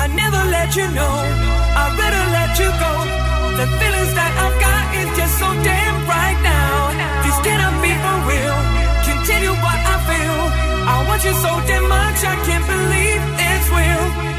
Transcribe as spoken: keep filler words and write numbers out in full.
I never let you know, I'd rather let you go. The feelings that I've got is just so damn right now. This cannot be for real, can't tell you what I feel. I want you so damn much, I can't believe it's real.